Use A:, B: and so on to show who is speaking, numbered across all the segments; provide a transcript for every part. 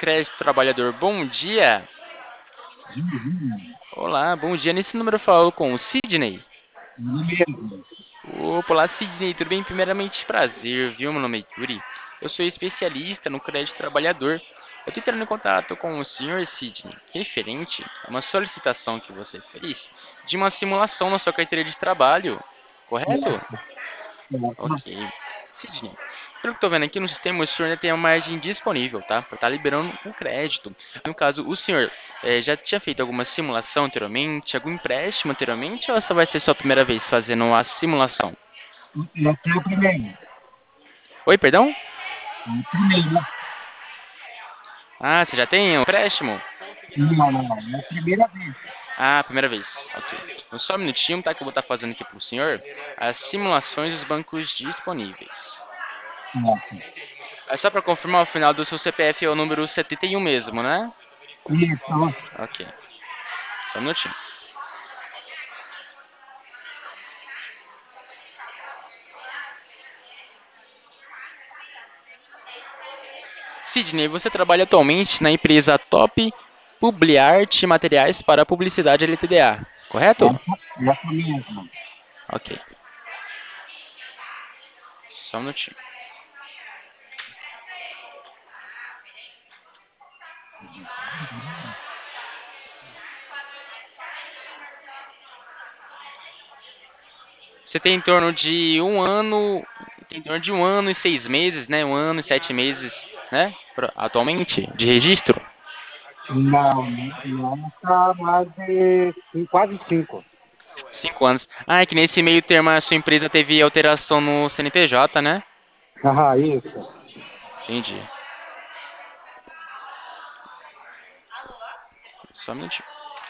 A: Crédito Trabalhador, bom dia. Olá, bom dia. Nesse número eu falo com o Sidney.
B: Mesmo.
A: Opa, olá Sidney, tudo bem? Primeiramente, prazer, viu? Meu nome é Yuri. Eu sou especialista no Crédito Trabalhador. Eu estou entrando em contato com o senhor Sidney, referente a uma solicitação que você fez de uma simulação na sua carteira de trabalho, correto?
B: Certo.
A: Ok. Sidney, pelo que estou vendo aqui no sistema, o senhor ainda tem a margem disponível, tá? Para estar liberando o crédito. No caso, o senhor já tinha feito alguma simulação anteriormente, algum empréstimo anteriormente, ou essa vai ser sua primeira vez fazendo a simulação?
B: Esse é o primeiro.
A: Oi, perdão?
B: O primeiro.
A: Ah, você já tem um empréstimo?
B: Não, não, não. É a primeira vez.
A: Ah, primeira vez. Ok. Então, só um minutinho, tá? Que eu vou estar fazendo aqui para o senhor as simulações dos bancos disponíveis.
B: Certo.
A: É só para confirmar, o final do seu CPF é o número 71 mesmo, né?
B: Isso.
A: Ok. Só um minutinho. Sidney, você trabalha atualmente na empresa Top Publiarte Materiais para Publicidade LTDA, correto?
B: Essa mesmo.
A: Ok. Só um minutinho. Você tem em torno de um ano, tem em torno de um ano e 6 meses, né? Um ano e 7 meses, né? Atualmente, de registro.
B: Não, não está mais de quase 5.
A: 5 anos. Ah, é que nesse meio termo a sua empresa teve alteração no CNPJ, né?
B: Ah, isso.
A: Entendi. Só um minutinho.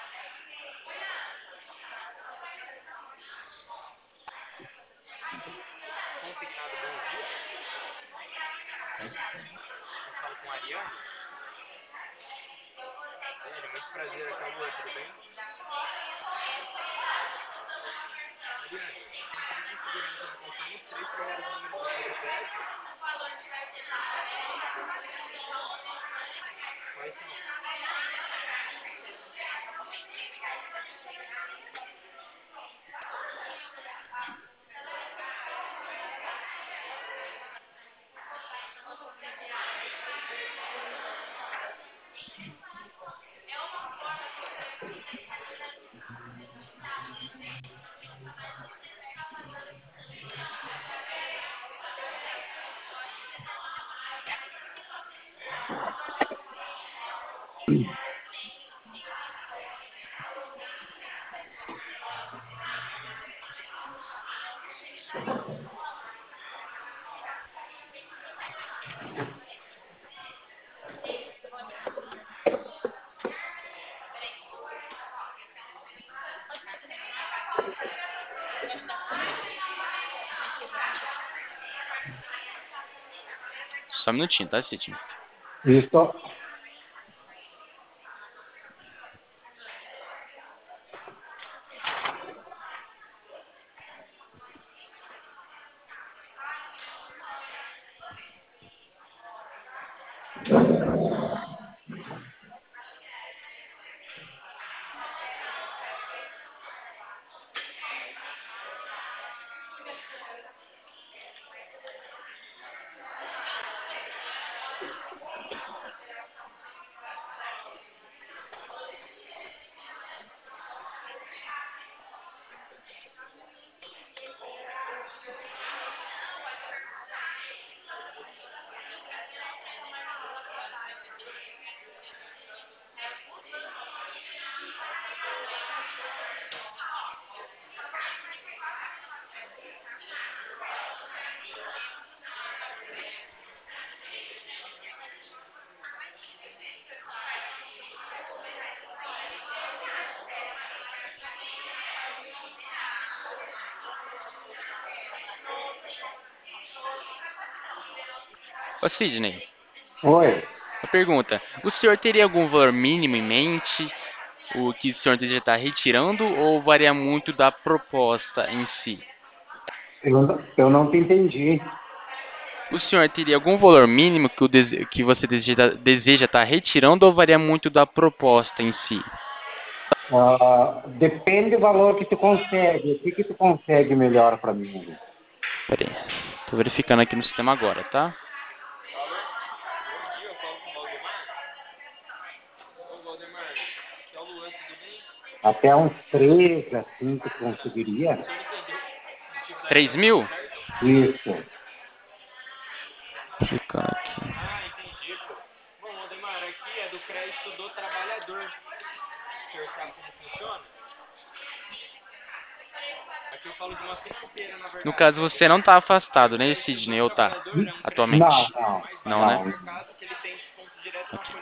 A: Só um minutinho, tá, Sidney?
B: Isso.
A: Ô, Sidney,
B: Oi.
A: uma pergunta. O senhor teria algum valor mínimo em mente, o que o senhor deseja estar retirando, ou varia muito da proposta em si?
B: Eu não te entendi.
A: O senhor teria algum valor mínimo que, que você deseja estar retirando ou varia muito da proposta em si?
B: Depende do valor que tu consegue. O que que tu consegue melhor para mim?
A: Pera aí. Tô verificando aqui no sistema agora, tá?
B: Até uns 3 assim, tu conseguiria?
A: 3.000?
B: Isso.
A: Verificando aqui. No caso, você não tá afastado, né, Sidney? Ou tá?
B: Não,
A: Atualmente?
B: não,
A: Não, né?
B: não.
A: Ok.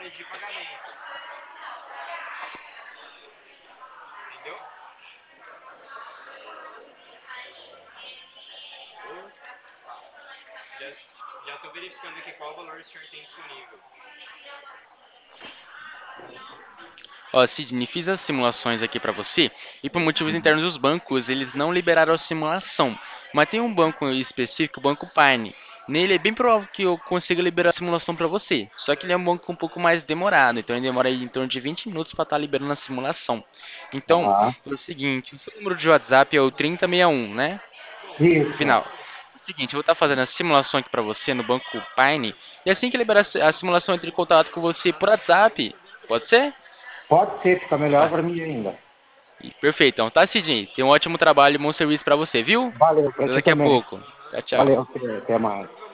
A: Ó, Sidney, fiz as simulações aqui para você e por motivos internos dos bancos, eles não liberaram a simulação. Mas tem um banco específico, o Banco Pine. Nele é bem provável que eu consiga liberar a simulação para você. Só que ele é um banco um pouco mais demorado, então ele demora aí em torno de 20 minutos para estar liberando a simulação. Então,
B: Aham.
A: é o seguinte, o seu número de WhatsApp é o 3061, né?
B: Isso.
A: Final. É o seguinte, eu vou estar fazendo a simulação aqui para você no Banco Pine. E assim que liberar a simulação, eu entre em contato com você por WhatsApp. Pode ser?
B: Pode ser, fica melhor
A: Tá.
B: para mim ainda.
A: Perfeito. Então, tá, Sidney. Tem um ótimo trabalho e bom serviço pra você, viu?
B: Valeu, para
A: Até
B: ti
A: daqui a
B: também.
A: pouco. Tchau, tchau.
B: Valeu, até mais.